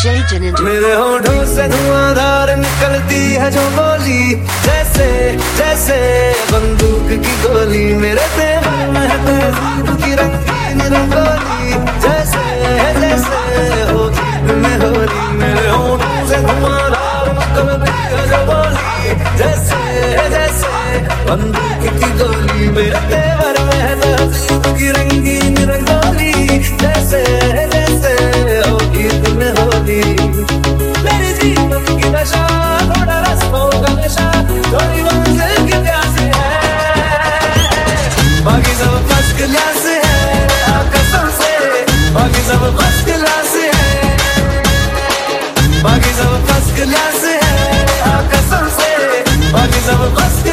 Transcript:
मेरे होठों से धुआंधार निकलती है जो बोली, जैसे जैसे बंदूक की गोली। मेरे तेवर में है तहजीब की रंगीन रंगोली, जैसे जैसे होती में होली। मेरे होठों से धुआंधार निकलती है जो बोली, जैसे जैसे बंदूक की गोली। मेरे तेवर में है तहजीब की रंगीन रंगोली, जैसे जैसे होती में होली। मेरे जीवन की नशा थोड़ा रस्तों का नशा, थोड़ी मंजिल की प्यास है, बाकी सब फर्स्ट क्लास है। कसम से बाकी सब फर्स्ट क्लास है, बाकी सब फर्स्ट क्लास है। कसम से बाकी सब फर्स्ट